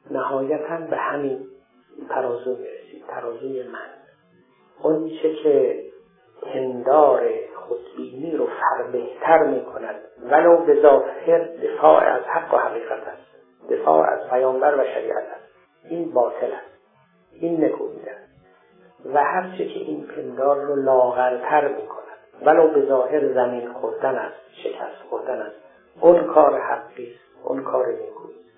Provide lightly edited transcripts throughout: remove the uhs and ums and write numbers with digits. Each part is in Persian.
نهایتاً به همین ترازو میرسید، ترازوی من. اون چه که پندار خودبینی رو فربهتر میکند ولو به ظاهر دفاع از حق و حقیقت است، دفاع از پیامبر و شریعت است، این باطل است، این نکوهیده است. و هر چه که این پندار رو لاغرتر میکند ولو به ظاهر زمین خوردن است، شکست خوردن است، اون کار حقی است، اون کار نیکویی است.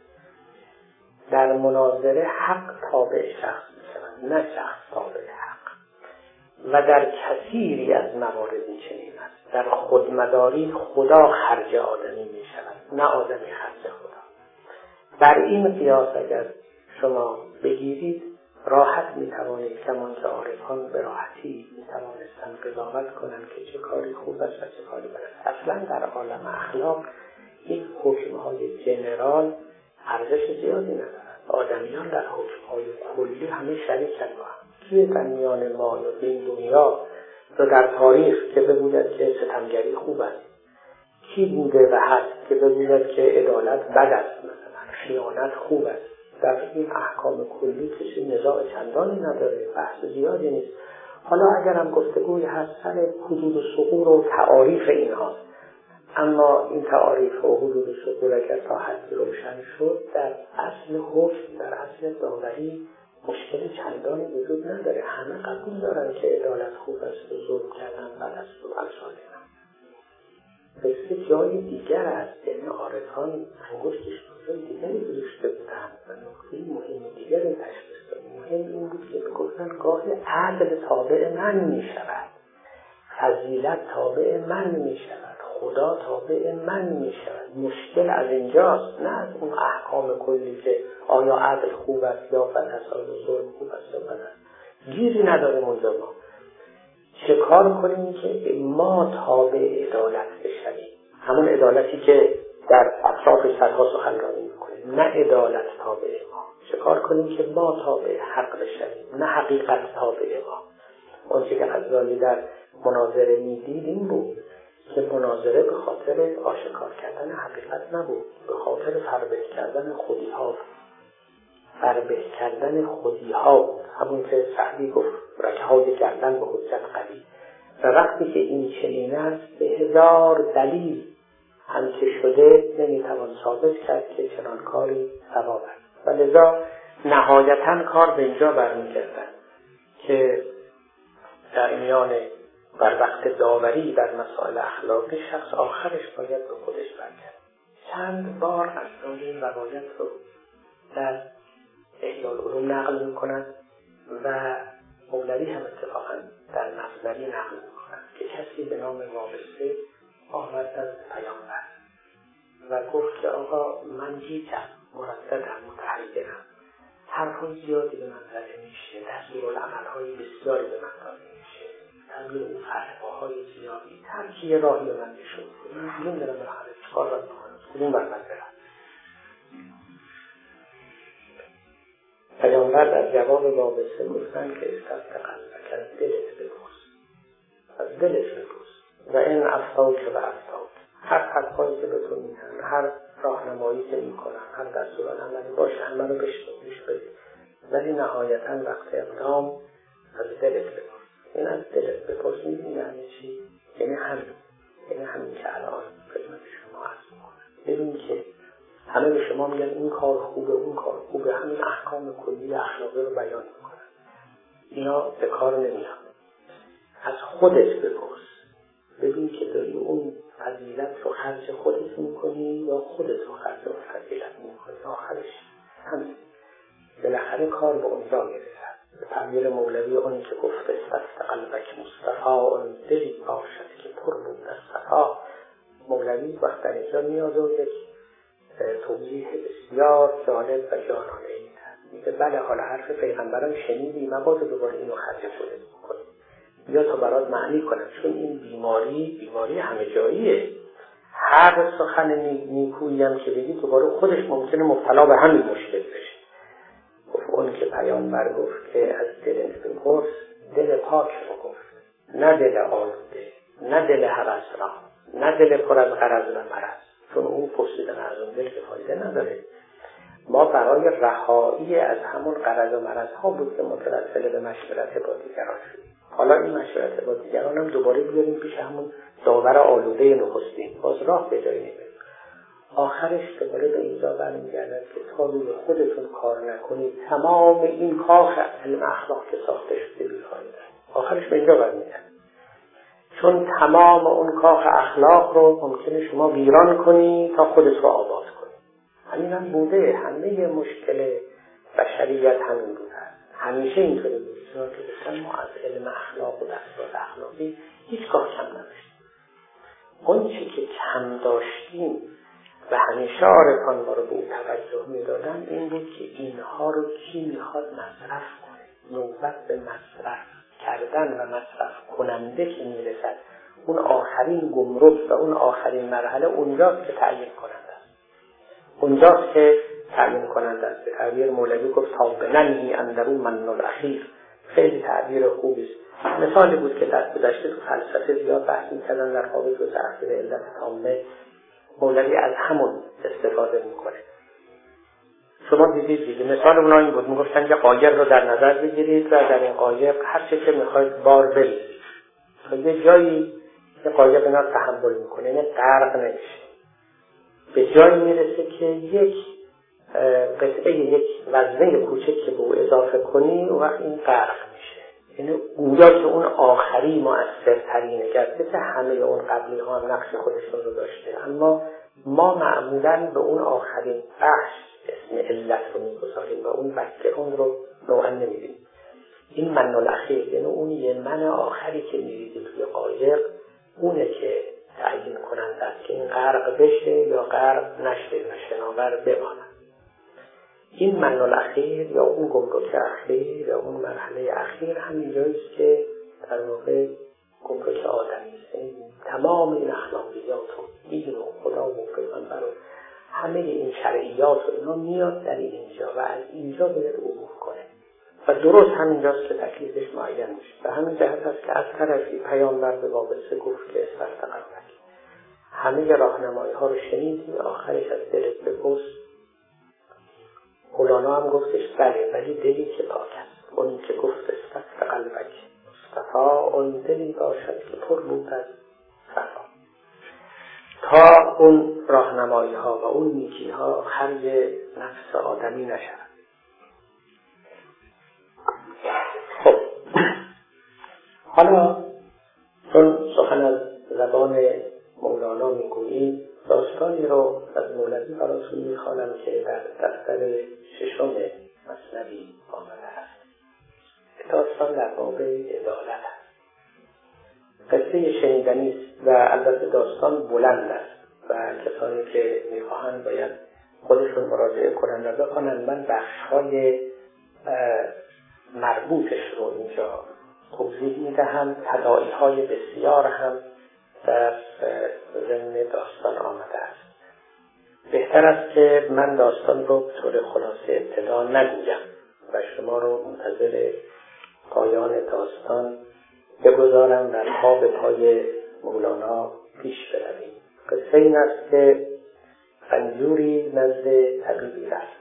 در مناظره حق تابع شخص میشود، نه شخص تابع حق. و در کثیری از مواردی چنین است. در خودمداری خدا خرج آدمی میشود، نه آدمی خرج خدا. بر این قیاس اگر شما بگیرید راحت میتوانید کمان که عارفان به راحتی میتوانستند قضاوت کنند که چه کاری خوب است و چه کاری بد است. اصلا در عالم اخلاق این حکمهای جنرال ارزش زیادی ندارد. آدمیان در حکمهای کلی همه شریکند با هم. توی در میان ما و این دنیا و در تاریخ که بگوید که ستمگری خوب است، کی بوده و هست که بگوید که عدالت بد است، مثلا خیانت خوب است؟ در این احکام کلی کسی نزاع چندانی نداره، بحث زیادی نیست. حالا اگرم گفتگوی هست سر حدود و ثغور و تعاریف اینهاست، اما این تعاریف و حدود و ثغور اگر تا حدی روشن شد در اصل حکم، در اصل داوری مشکل چندانی وجود نداره. همه قبول دارن که عدالت خوب است و ظلم کردن بد است و امثال اینا. قصه جای دیگر است، یعنی عارفان انگشتش جای دیگری گذاشته بودن و نکته مهم دیگری تشخیص داد. مهم این بود که گفتن گاه عدل تابع من می شود، فضیلت تابع من می شود، خدا تابع من می شود. مشکل از اینجاست، نه از اون احکام کلی که آیا عدل خوب است یا بد است، آیا ظلم خوب است یا بد است. گیری نداره اونجا. ما چه کار کنیم که ما تابع عدالت بشویم، همون عدالتی که در اطراف صدها سخنرانی میکنیم، نه عدالت تابع ما. چه کار کنیم که ما تابع حق بشویم، نه حقیقت تابع ما. اون چه که غزالی در مناظره میدید این بود که مناظره به خاطر آشکار کردن حقیقت نبود، به خاطر فربه کردن خودی ها، فربه کردن خودی ها بود. همون که سعدی گفت رگه های گردن به حجت قوی. و وقتی که این چنین است به هزار دلیل هم که شده نمیتوان ثابت کرد که چنان کاری صواب است. و لذا نهایتاً کار به اینجا برمیگردن که در میان بر وقت داوری در مسائل اخلاقی شخص آخرش باید به خودش برگرد. چند بار از این روایت رو در احیای العلوم نقل میکنند و مولوی هم اتفاقا در نظری نقل میکنند که کسی به نام وابسته آمد از پیامبر و گفت که آقا من گیجم، مرددم، متحیرم، حرفای زیادی به من زده میشه، دستورالعمل‌های بسیاری به من داده میشه، تبلیغ اون فتواهای زیادی، هرکی راهی به من میشد. کدوم دارم به حاله چکار باید بکنم، کدوم بر من برم؟ پیامبر در جواب وابسته گفتن که استفت قلبک، از دلت بپرس، از دلت بپرس و این افتاو که به افتاو، هر فتوایی که به تو میدن، هر راهنمایی که میکنن، هر دستورالعملی باشه همه رو بشنو، ولی نهایتاً وقت اقدام از دلت بپرس. این از دلت بپرس میدونی یعنی چی؟ یعنی همین که الان خدمت شما عرض میکنم. ببین که همه به شما میگن این کار خوبه، اون کار خوبه، همین احکام کلی اخلاقی رو بیان میکنن. اینا به کار نمیاد. از خودت بپرس، ببین که داری اون فضیلت رو خرج خودت میکنی یا خودت رو خرج اون فضیلت میکنی. آخرش همین. بالاخره کار به اونجا میرسد. به تعبیر مولوی اونی که گفت استفت قلبک مصطفی، اون دلی باشد که پر بود از صفا. مولوی وقت در اینجا میاد و یک توضیح بسیار جالب و جانانه ای میگه بله حالا حرف پیغمبرم شنیدی، مبادا دوباره اینو خرج خودت بکنی یا تا برات معنی کنم، چون این بیماری همه جاییه. هر سخن نیکویی هم که بگی دوباره خودش ممکنه مبتلا به همین مشکل بشه. گفت اون که پیامبر گفت که از دلت بپرس، دل پاک رو گفت، نه دل آلوده، نه دل هوسرا، نه دل پر از غرض و مرض، چون اون پرسیدن از اون دل که فایده نداره. ما برای رهایی از همون غرض و مرض ها بود که متوسل به مشورت با دیگران شدیم. حالا این مشورت با دیگران هم دوباره بیاریم پیش همون داور آلوده نخستین، باز راه به جایی نمیریم. آخرش دوباره به اینجا برمیگردد که تا روی خودتون کار نکنید تمام این کاخ علم اخلاق که ساخته شده بیخواهید. آخرش به اینجا برمیگردد، چون تمام اون کاخ اخلاق رو ممکنه شما ویران کنی تا خودت رو آباد کنی. همین هم بوده، همه مشکل بشریت همین بوده. همیشه اینطوری بوده که ما از علم اخلاق و دستورات اخلاقی هیچگاه کم نداشتیم. اون چی که کم داشتیم و همیشه عارفان ما رو به اون توجه می‌دادن این بود که اینها رو کی میخواد مصرف کنه. نوبت به مصرف کردن و مصرف کننده که میرسد، اون آخرین گمرک و اون آخرین مرحله اونجاست که تعیین کننده است. اونجاست که تعیین کننده است. به تعبیر مولوی گفت تا بننهی اندرو من الاخیر. خیلی تعبیر خوبی است. مثالی بود که در گذشته تو فلسفه زیاد بحث می‌کردن در رابطه با تأثیر علت تامه. مولوی از همون استفاده میکنه. شما دیدید دیگه مثال اونا این بود، میگفتن یه قایق رو در نظر بگیرید و در این قایق هر چه که میخواید بار بریزید تا یه جایی یه قایق اینا تحمل میکنه، یعنی غرق نمیشه. به جایی میرسه که یک قطعه، یک وزنه کوچک که به او اضافه کنی اون وقت این غرق میشه. یعنی اونجا که اون آخری مؤثرترینه، گرچه همه اون قبلی ها هم نقش خودشون رو داشته، اما ما معمولاً به اون آخرین بخش اسم علت رو میگذاریم و اون بک‌گراند رو نوعا نمیدیم. این من الاخیر، یعنی اون یه من آخری که میریزی توی قایق، اونه که تعیین کننده است که این غرق بشه یا غرق نشه و شناور بماند. این من الاخیر یا اون گمرک اخیر یا اون مرحله اخیر همین جاییست که در واقع گمرک آدمی است. تمام این اخلاقیات و دین و خدا و پیغمبر و همه این شرعیات و اینا میاد در اینجا و از اینجا باید عبور کنه و درست همینجاست که تکلیفش معین میشه. و همین جهت است که از طرفی پیامبر به وابسته گفت که استغفر همه راهنمایی ها رو شنیدی، آخرش از دلت بپرس. مولانا هم گفتش بله، ولی دلی که پاک است. اون که گفت استغفر قلبک مصطفی، اون دلی باشد که پر بود از صفا. تا اون راهنمایی ها و اون نیکی ها خرج نفس آدمی نشود. خب حالا چون سخن از زبان مولانا میگوییم، داستانی رو از مولوی براتون میخوانم که در دفتر 6 مثنوی آمده است. داستان در باب عدالت است. قصه شنیدنی است و البته داستان بلند است و کسانی که میخواهند باید خودشون مراجعه کنند و بخوانند. من بخش‌های مربوطش رو اینجا توضیح میدهم. تداعی‌های بسیار هم در ضمن داستان آمده است. بهتر است که من داستان رو به طور خلاصه ابتدا نگویم و شما رو منتظر پایان داستان بگذارم در پا به پای مولانا پیش برویم. قصه این است که رنجوری نزد طبیبی رفت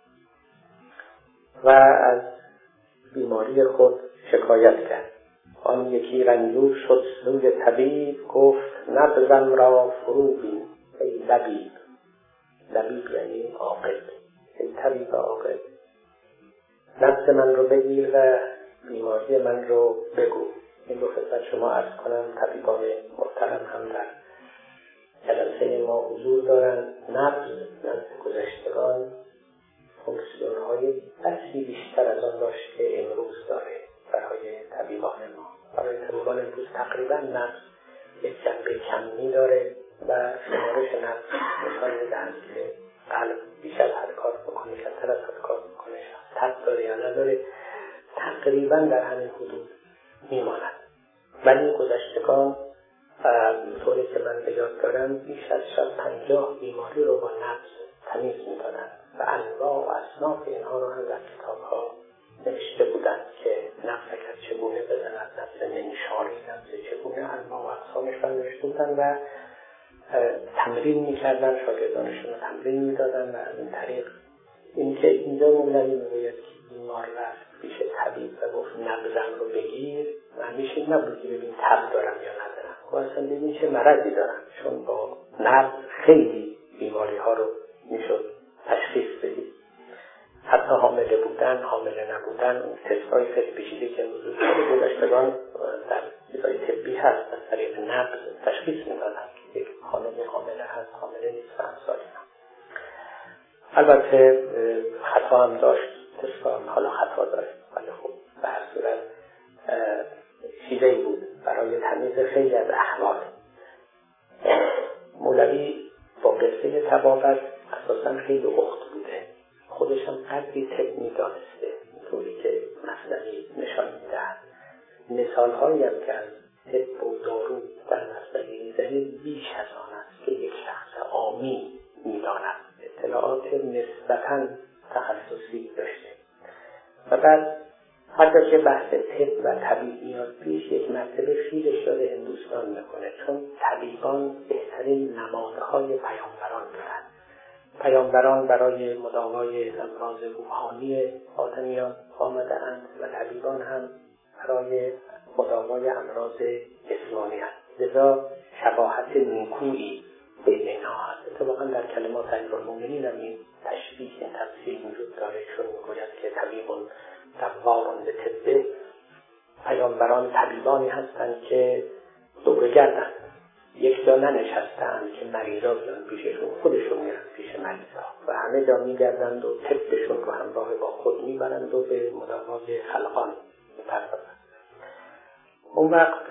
و از بیماری خود شکایت کرد. آن یکی رنجور شد سوی طبیب، گفت نبضم را فرو بین ای لبیب. لبیب یعنی عاقل. ای طبیب عاقل، نبض من رو بگیر و بیماری من رو بگو. این رو خدمت شما عرض کنم. طبیبان محترم هم در جلسه ما حضور دارند. نبض نزد گذشتگان فونکسیون‌های بسی بیشتر از آن داشت که امروز داره. برای طبیبان ما، برای طبیبان امروز تقریبا نبض یک جنبه کمی داره و شمارش نبض نشان می‌دهد که قلب بیش از حد کار می‌کنه، کمتر از حد کار می‌کنه، تب داره یا نداره، تقریبا در همین حدود میماند. ولی گذشتگان طوری که من به یاد دارم بیش از 50 بیماری رو با نبض تمیز می‌دادن و انواع و اصناف اینها رو هم در کتاب‌ها نوشته بودند که نبض اگر چگونه بزند، نبض نمیشاری، نبض چگونه انواع و اقسامش رو نوشته بودند و تمرین می‌کردن، شاگردانشون رو تمرین می‌دادن و از این طریق اینکه اینجا مولوی میگوید که بیمار رفت پیش طبیب و گفت نبضم رو بگیر، معنیش این نبود که ببین تب دارم یا ندارم، و اصلا ببین چه مرضی دارم، چون با نبض خیلی بیماری ها رو میشد تشخیص بدید. حتی حامله بودن، حامله نبودن، تست‌های خیلی پیچیده که وجود داره گذشتگان در چیزای طبی هست، از طریق نبض تشخیص میدادن که یک خانمی حامله هست، حامله نیست و امثال اینا. البته خطا هم داشت تست‌ها، حالا خطا داشت، ولی خب به هر صورت چیزی بود برای تمیز خیلی از احوال. مولوی با قصه طبابت اساساً خیلی اخت بوده، خودش هم قدری طب می‌دانسته، اینطوری که مثنوی نشان می‌دهد. مثال‌هایی هم که از طب و دارو در مثنوی می‌زنید بیش از آن است که یک شخص عامی می‌داند. اطلاعات نسبتاً تخصصی داشته. و بعد حتی که بحث طب و طبیب میاد پیش، یک مرتبه خیرش داره هندوستان میکنه، چون طبیبان بهترین نمادهای پیامبران بودن. پیامبران برای مداوای امراض روحانی آدمیان آمده اند و طبیبان هم برای مداوای امراض جسمانی هست. لذا شباهت نیکویی بین اینها هست. اتفاقا در کلمات امیرالمومنین هم این تشبیه، این تفسیر وجود داره، چون میگوید که طبیبون دوارون به طبه، پیامبران طبیبانی هستند که دورگردند، یک جا ننشستند که مریضا بیان پیششون، خودشون میرن پیش مریضا و همه جا میگردند و طبشون رو همراه با خود میبرند و به مداوای خلقان میپردازند. اون وقت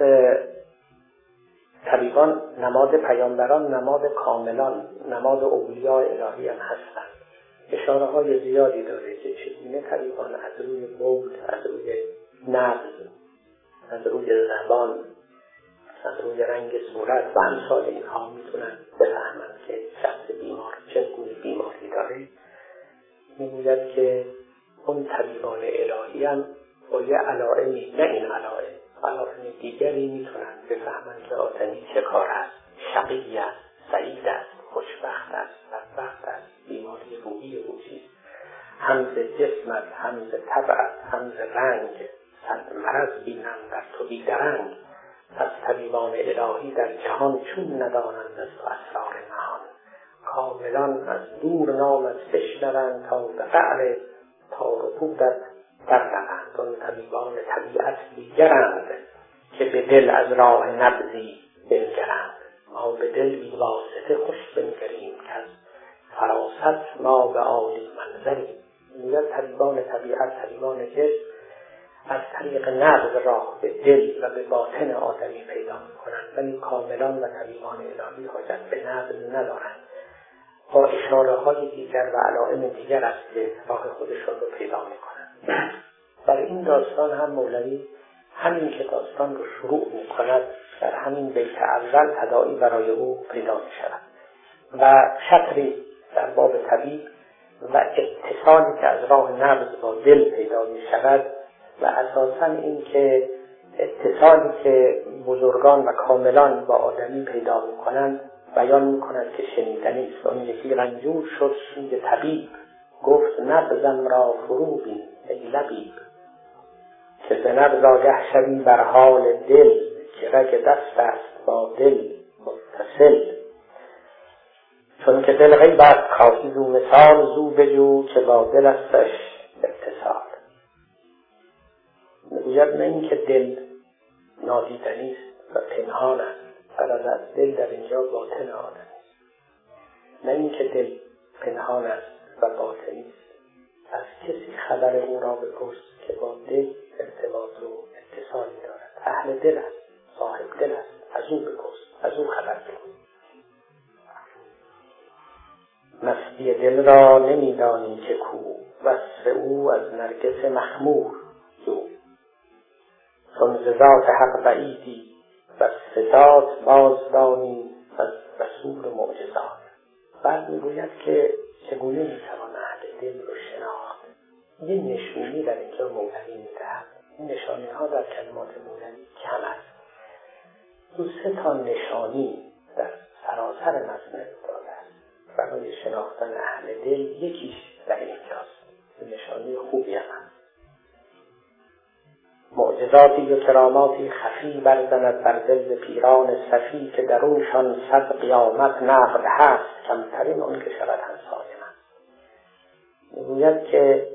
طبیبان نماد پیامبران، نماد کاملان، نماد اولیاء الهی هم هستند. اشاره های زیادی داره که چگونه طبیبان از روی بود، از روی نبض، از روی زبان، از روی رنگ صورت و امثال اینها میتونن بفهمند که شخص بیمار چگونه بیماری داره. میگوید که اون طبیبان الهی هم با یه علائمی، نه این علائم دیگری میتونن بفهمند که آدمی چه کار است، شقی است، سعید است، خوشبخت است، بدبخت است، بیماری روحی او چیست، همز جسم است، همز طبع است، همز رنگ، صد مرض بینم در تو بیدرنگ. پس طبیبان الهی در جهان چون ندانند از تو اسرار نهان، کاملان از دور نامت بشنوند تا به قعر تار و پودت بردهند. اون طبیبان طبیعت دیگرند که به دل از راه نبضی بنگرند. ما به دل بی واسطه خوش بنگریم که از فراست ما به عالی منزلیم. میگن طبیبان طبیعت، طبیبان جسم از طریق نبض راه به دل و به باطن آدمی پیدا میکنند، ولی کاملان و طبیبان الهی حاجت به نبض ندارند. با اشاره های دیگر و علائم دیگر است که راه خودشون رو پیدا میکنند. برای این داستان هم مولوی همین که داستان رو شروع میکند در همین بیت اول تداعی برای او پیدا میشود و شطری در باب طبیب و اتصالی که از راه نبض با دل پیدا میشود و اساساً این که اتصالی که بزرگان و کاملان با آدمی پیدا میکنند بیان میکنند که شنیدنی است. اون یکی رنجور شد سوی طبیب، گفت نبضم را فرو بین ای لبیب، که ز نبض آگه شوی بر حال دل، که رگ دست است با دل متصل. چون که دل غیب است کافی زو مثال، زو بجو که با دل استش اتصال. میگوید نه این که دل نادیدنی است و پنهان است، غرض از دل در اینجا باطن آدمی است. نه این که دل پنهان است و باطنی است. از کسی خبر او را بپرس که با دل ارتباط و اتصالی دارد. اهل دل است، صاحب دل است، از او بپرس، از او خبر بگیر. مستی دل را نمیدانی که کو، وصف او از نرگس مخمور جو. چون ز ذات حق بعیدی و صفات بازدانی از رسول معجزات. بعد میگوید که چگونه میتوان اهل دل رو شناخت. یه نشونی در اینجا مولوی میدهد. این نشانی ها در کلمات مولوی کم است. دو سه تا نشانی در سراسر مثنوی داده است. برای شناختن اهل دل یکیش در اینجاست. نشانه خوبی هم هست. معجزاتی و کراماتی خفی برزند بر دل پیران صفی که درونشان صد قیامت نقد هست، کمترین اون که شود همسایم است. میگوید که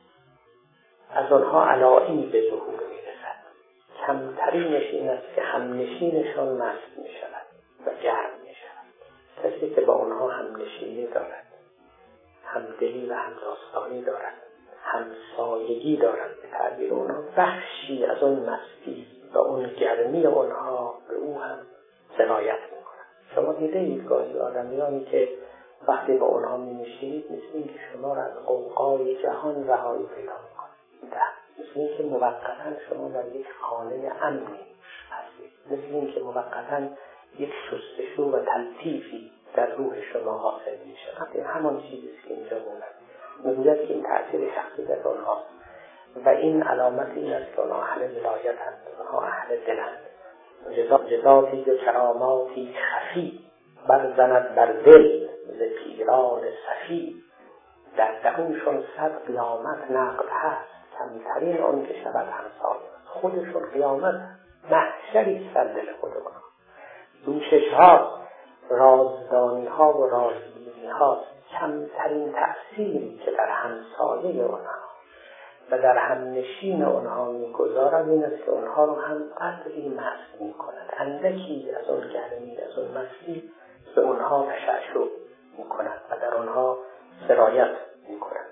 از آنها علائمی به ظهور میرسد، کمترینش این است که همنشینشان مست میشود و گرم میشود. کسی که با آنها همنشینی دارد، همدلی و همداستانی دارد، همسایگی دارد، به تعبیر اونها بخشی از اون مستی و اون گرمی اونها به او هم سرایت میکنند. شما دیده اید گاهی آدمیانی که وقتی با اونها می‌نشینید مثل این که شما را از غوغای جهان رهایی پیدا میکنید، مثل این که موقتاً شما در یک خانه امنی هستید، مثل این که موقتاً یک شستشو و تلطیفی در روح شما حاصل میشه. این همان چیزی است که اینجا میگوید که این تأثیر شخصی در آنهاست و این علامت این است که آنها اهل ولایت هستند، آنها اهل دلند. معجزاتی و کراماتی خفی برزند بر دل ز پیران صفی، در درونشون صد قیامت نقد هست، کمترین آن که شود همسال. خودشون قیامت محشری است در دل خود آنها. دوشش ها رازدانی ها و رازبینی ها، کمترین تأثیری که در همسایه آنها و در همنشین آنها میگذارد این است که آنها رو هم قدری مست میکند، اندکی از آن گرمی، از آن مستی به آنها تشعشع میکند و در آنها سرایت میکند.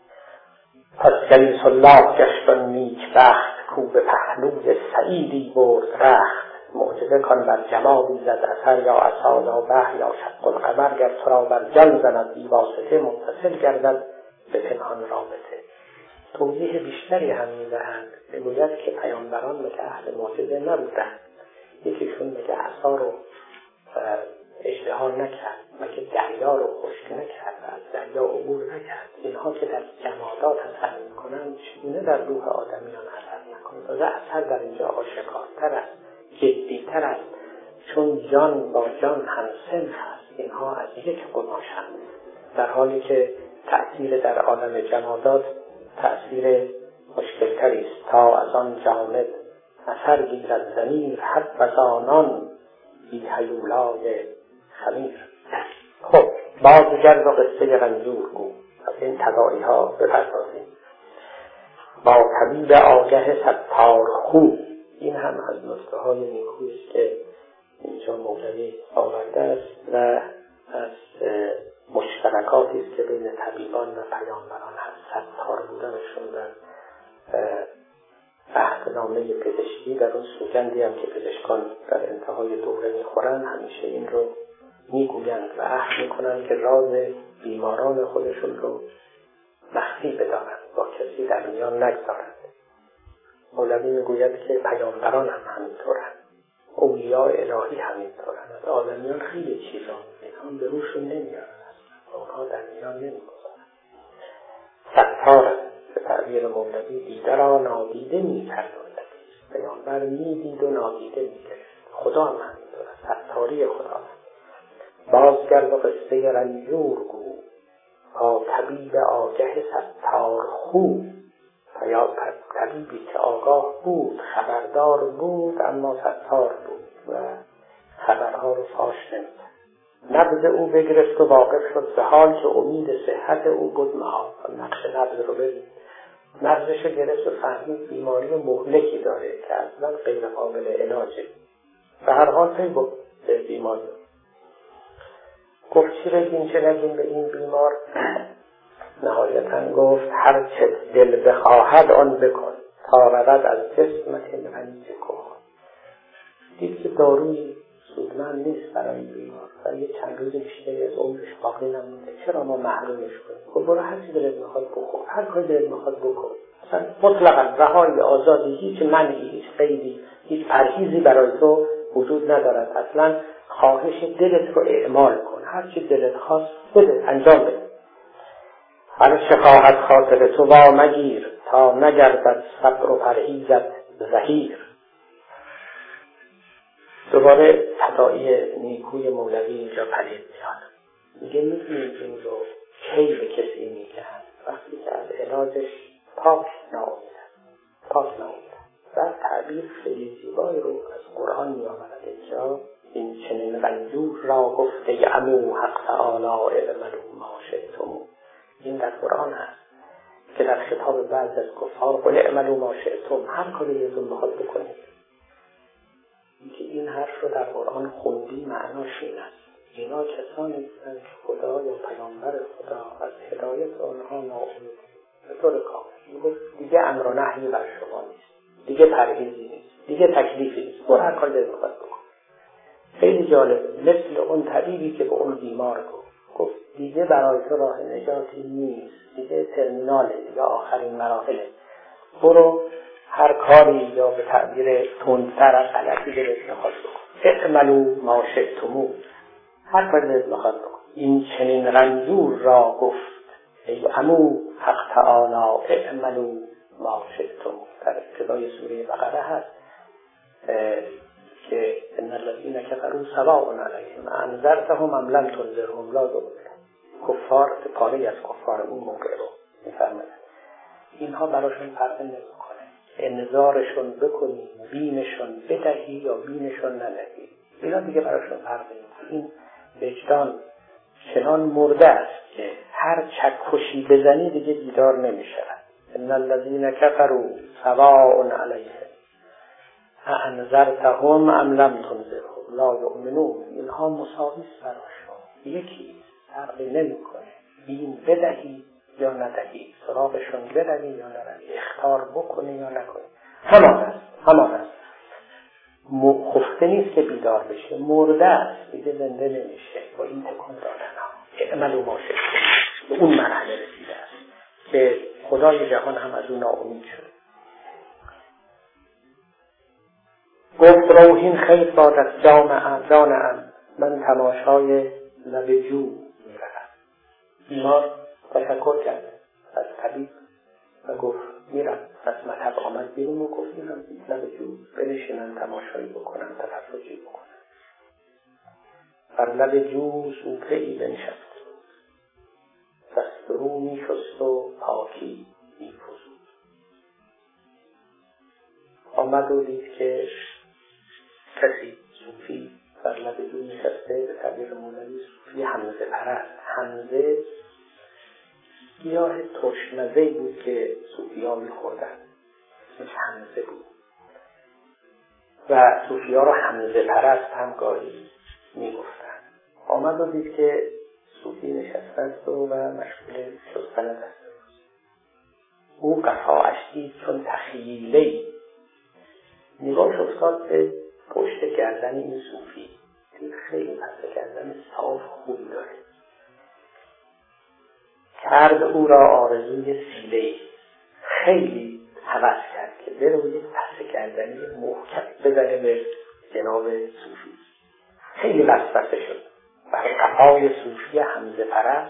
پس جلیس الله گشت آن نیکبخت کو به پهلوی سعیدی برد رخت، معجزه کن بر جمادی زد اثر یا عصا یا بحر یا شق القمر، گر تو را بر جان زند بی واسطه متصل گردد به پنهان رابطه. توضیح بیشتری هم می‌دهند. میگوید که پیامبران مثل اهل معجزه نبودند. یکیشون مثل عصا رو اژدها نکرد، مثل دریا رو خشک نکرد، از دریا عبور نکرد. اینها که در جمادات اثر می‌کنند چگونه در روح آدمیان اثر نکنند؟ و اثر در اینجا آشکارتر است، جدیتر است، چون جان با جان همسن هست. اینها از یک قماشند، در حالی که تأثیر در عالم جمادات تأثیر مشکلتری است. تا از آن جامد اثر گیرد ضمیر، حد و زانان بی هیولای خمیر. خب بازگرد و قصه رنجور گو، از این تداعی ها بپردازیم. با طبیب آگه ستار خو، این هم از نسخه های نیکویی است که اینجا مولوی آورده است و از مشترکاتی است که بین طبیبان و پیامبران هست. ستار بودنشون در عهدنامه پزشکی، در اون سوگندی هم که پزشکان در انتهای دوره میخورن همیشه این رو میگویند و عهد میکنند که راز بیماران خودشون رو مخفی بدارند، با کسی در میان نگذارند. مولوی میگوید که پیامبران هم همینطورند، اولیاء الهی همینطورند. از آدمیان خیلی چیزا میگن، به روشون نمیارن، اونها در میان نمیگذارن. ستار به تعبیر مولوی دیده را نادیده میکرد. پیامبر میدید و نادیده میکرد. خدا هم همینطور است، ستاری خدا. بازگرد و قصه رنجور گو، با طبیب آگه ستار خو. یا طبیبی که آگاه بود، خبردار بود، اما ستار بود و خبرها رو فاش نمید. نبض او بگرفت و واقف شد به حال که امید صحت او بود محال. نقش نبض رو برید، نبضش گرفت و فهمید بیماری مهلکی داره که اصلا غیر قابل علاجه. به هر حال پی بود به بیماری. گفت چی بگیم چه نگیم به این بیمار؟ نهایتاً گفت هر چه دل بخواهد آن بکن، تا رود از جسمت رنج کن. دید که داروی سودمند نیست برای بیمار و یه چند روز بیشتری از عمرش باقی نمونده، چرا ما محرومش کنیم؟ خب برو هر چی دلت میخواد بکن، هر کاری دلت میخواد بکن، اصلا مطلقاً رهایی، آزادی، هیچ منعی، هیچ قیدی، هیچ پرهیزی برای تو وجود ندارد. اصلا خواهش دلت رو اعمال کن، هر چی دلت خواست بده، انجام بده. هر چه خواهد خاطر تو وا مگیر، تا نگردد صبر و پرهیزت زحیر. دوباره تداعی نیکوی مولوی اینجا پدید میاد. میگه میتونیم این رو کی به کسی میگن وقتی که از علاجش پاک نامید و تعبیر خیلی زیبایی رو از قرآن میآورد اینجا. این چنین رنجور را گفته عمو حق تعالی اعملوا ما شئتم. این در قرآن هست که در خطاب بعض از کفار قل اعملوا ما شئتم، هر کاری ازتون بخواد بکنید. که این حرف رو در قرآن خوندی معناش این است. اینا کسانی هستند که خدا یا پیامبر خدا از هدایت آنها ناامید به طور کامل. دیگه امر و نهی بر شما نیست، دیگه پرهیزی نیست، دیگه تکلیفی نیست، برو هر کاری دلت بخواد بکن. خیلی جالب، مثل اون طبیبی که به اون بیمار گفت دیگه برای تو راه نجاتی نیست، دیگه ترمیناله، دیگه آخرین مراحله، برو هر کاری یا به تعبیر تندتر از غلطی دلت بخواد بکن. اعملوا ما شئتم، هر کاری دلت بخواد بکن. این چنین رنجور را گفت ای عمو حق تعالی اعملوا ما شئتم. در ابتدای سوره بقره هست که ان الذين كفروا سواء عليهم انذرتهم ام لم تنذرهم لا يؤمنون. کفار پاره از کفار اون موقع رو میفرمایند اینها براشون فرق نمیکنه، انذارشون بکنی، بینشون بدهی یا بینشون ندهی، اینا دیگه براشون فرق نمیکنه. این وجدان چنان مرده است که هر چکشی بزنی دیگه بیدار نمیشود. ان الذين كفروا سواء عليهم انذرتهم ام لم تنذرهم لا یؤمنون. اینها مساوی است براشون، یکی فرقی نمیکنه بین بدهی یا ندهی، سراغشون بروی یا نروی، اختار بکنی یا نکنی، همان است. خفته نیست که بیدار بشه، مرده است، دیگه زنده نمیشه. با این تکون دادن ها اعملوا ما شئتم به اون مرحله رسیده است که خدای جهان هم از اون ناامید شد. گفت روحین خیلی بادت جانم من تماشای لب جو میرم. بیمار تشکر کرد از طبیب و گفت میرم. از مطب آمد بیرون و گفت میرم لب جو بنشینم تماشایی بکنم، تفرجی بکنم. بر لب جو سوفه ای بنشست، دست رو میشست و پاکی میفزود. آمد و دید که کسی صوفی بر لب جو نشسته، به تعبیر مولوی صوفی حمزه پرست. حمزه گیاه ترشمزه‌ای بود که صوفی ها می‌خوردن، اسمش حمزه بود و صوفی ها رو حمزه پرست هم گاهی می‌گفتن. آمد و دید که صوفی نشسته است و مشغول شستن دست است. او قفاش دید چون تخییله‌ای، نگاهش افتاد به پشت گردن این صوفی، خیلی پس گردن صاف خوبی داره. کرد او را آرزوی سیله‌ای، خیلی هوس کرد که بره یک پس گردنی محکم بزنه به جناب صوفی. خیلی وسوسه شد. بر قفای صوفی حمزه پرست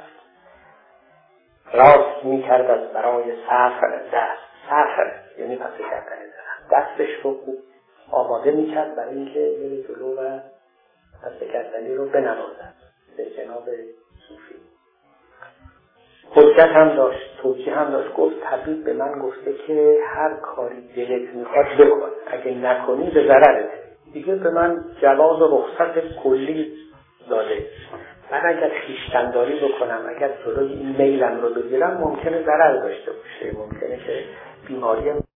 راست میکرد از برای سفر یعنی پس گردن دستش رو خوب آماده میکرد برای اینکه بره جلو و پس گردنی رو بنوازد به جناب صوفی. حجت هم داشت، توجیه هم داشت. گفت طبیب به من گفته که هر کاری دلت میخواد بکن، اگه نکنی به ضررته. دیگه به من جواز و رخصت کلی داده. من اگر خویشتن‌داری بکنم، اگر جلوی این میلم رو بگیرم، ممکنه ضرر داشته باشه، ممکنه که بیماری